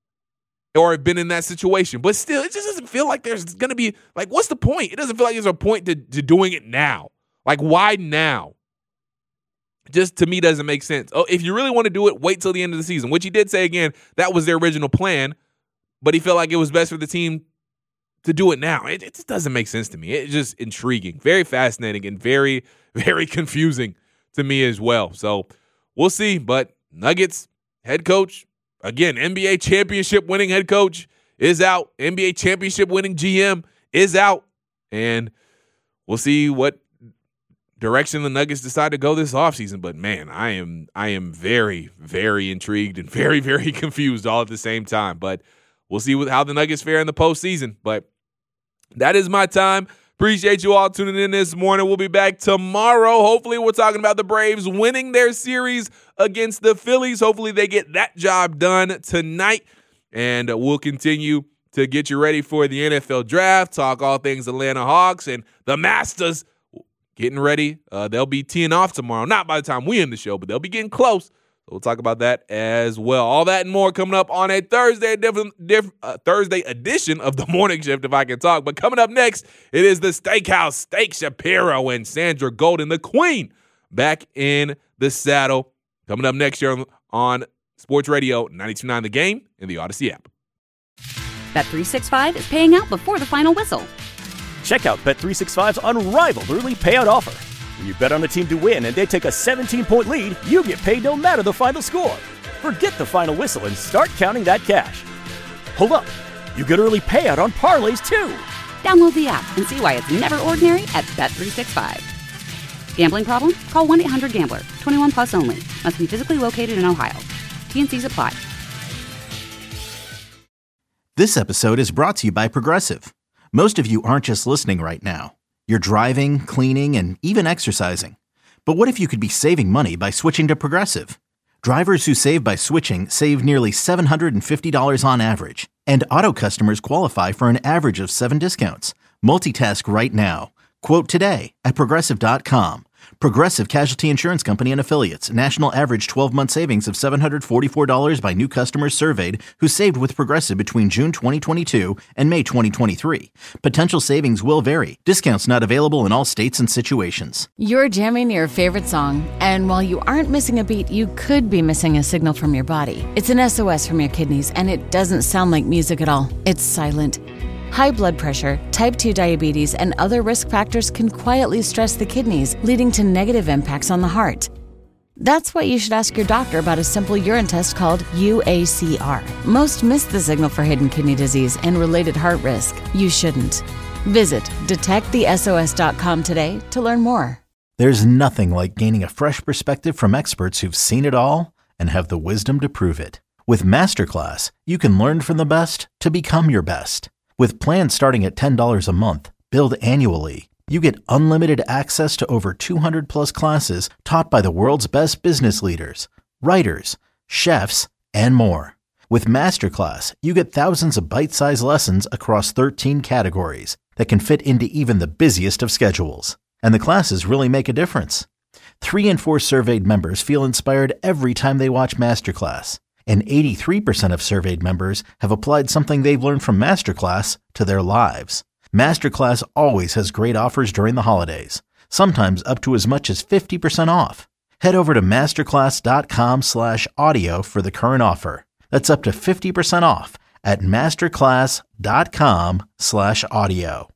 or have been in that situation. But still, it just doesn't feel like there's going to be, like, what's the point? It doesn't feel like there's a point to, to doing it now. Like, why now? Just, to me, doesn't make sense. Oh, if you really want to do it, wait till the end of the season, which he did say, again, that was their original plan. But he felt like it was best for the team to do it now. It, it just doesn't make sense to me. It's just intriguing, very fascinating, and very, very confusing to me as well. So we'll see. But Nuggets head coach, again, N B A championship winning head coach is out. N B A championship winning G M is out. And we'll see what direction the Nuggets decide to go this offseason. But, man, I am I am very, very intrigued and very, very confused all at the same time. But we'll see what, how the Nuggets fare in the postseason. But that is my time. Appreciate you all tuning in this morning. We'll be back tomorrow. Hopefully, we're talking about the Braves winning their series against the Phillies. Hopefully, they get that job done tonight. And we'll continue to get you ready for the N F L draft, talk all things Atlanta Hawks and the Masters getting ready. Uh, they'll be teeing off tomorrow. Not by the time we end the show, but they'll be getting close. We'll talk about that as well. All that and more coming up on a Thursday diff- diff- uh, Thursday edition of the Morning Shift, if I can talk. But coming up next, it is the Steakhouse Steak Shapiro and Sandra Golden, the queen, back in the saddle. Coming up next year on, on Sports Radio ninety-two point nine The Game and the Odyssey app. Bet three sixty-five is paying out before the final whistle. Check out Bet three sixty-five's unrivaled early payout offer. When you bet on a team to win and they take a seventeen-point lead, you get paid no matter the final score. Forget the final whistle and start counting that cash. Hold up. You get early payout on parlays, too. Download the app and see why it's never ordinary at Bet three sixty-five. Gambling problem? Call one eight hundred gambler. twenty-one plus only. Must be physically located in Ohio. T N Cs apply. This episode is brought to you by Progressive. Most of you aren't just listening right now. You're driving, cleaning, and even exercising. But what if you could be saving money by switching to Progressive? Drivers who save by switching save nearly seven hundred fifty dollars on average. And auto customers qualify for an average of seven discounts. Multitask right now. Quote today at Progressive dot com. Progressive Casualty Insurance Company and Affiliates. National average twelve-month savings of seven hundred forty-four dollars by new customers surveyed who saved with Progressive between June twenty twenty-two and May twenty twenty-three. Potential savings will vary. Discounts not available in all states and situations. You're jamming your favorite song, and while you aren't missing a beat, you could be missing a signal from your body. It's an S O S from your kidneys, and it doesn't sound like music at all. It's silent. High blood pressure, type two diabetes, and other risk factors can quietly stress the kidneys, leading to negative impacts on the heart. That's why you should ask your doctor about a simple urine test called U A C R. Most miss the signal for hidden kidney disease and related heart risk. You shouldn't. Visit detect the S O S dot com today to learn more. There's nothing like gaining a fresh perspective from experts who've seen it all and have the wisdom to prove it. With Masterclass, you can learn from the best to become your best. With plans starting at ten dollars a month, billed annually, you get unlimited access to over two hundred plus classes taught by the world's best business leaders, writers, chefs, and more. With Masterclass, you get thousands of bite-sized lessons across thirteen categories that can fit into even the busiest of schedules. And the classes really make a difference. Three in four surveyed members feel inspired every time they watch Masterclass. And eighty-three percent of surveyed members have applied something they've learned from Masterclass to their lives. Masterclass always has great offers during the holidays, sometimes up to as much as fifty percent off. Head over to masterclass.com slash audio for the current offer. That's up to fifty percent off at masterclass.com slash audio.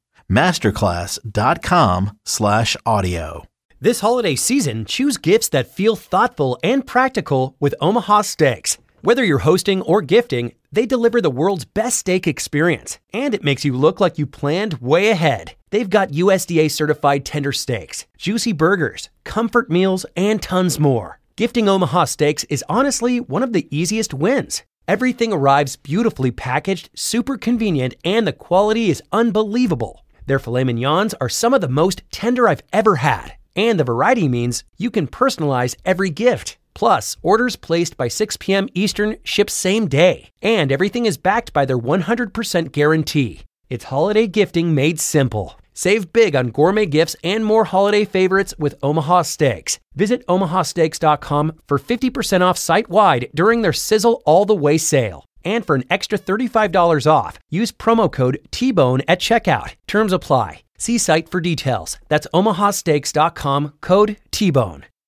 Masterclass.com slash audio. This holiday season, choose gifts that feel thoughtful and practical with Omaha Steaks. Whether you're hosting or gifting, they deliver the world's best steak experience, and it makes you look like you planned way ahead. They've got U S D A-certified tender steaks, juicy burgers, comfort meals, and tons more. Gifting Omaha Steaks is honestly one of the easiest wins. Everything arrives beautifully packaged, super convenient, and the quality is unbelievable. Their filet mignons are some of the most tender I've ever had, and the variety means you can personalize every gift. Plus, orders placed by six p.m. Eastern ship same day, and everything is backed by their one hundred percent guarantee. It's holiday gifting made simple. Save big on gourmet gifts and more holiday favorites with Omaha Steaks. Visit omaha steaks dot com for fifty percent off site-wide during their Sizzle All the Way sale. And for an extra thirty-five dollars off, use promo code T bone at checkout. Terms apply. See site for details. That's omaha steaks dot com, code T bone.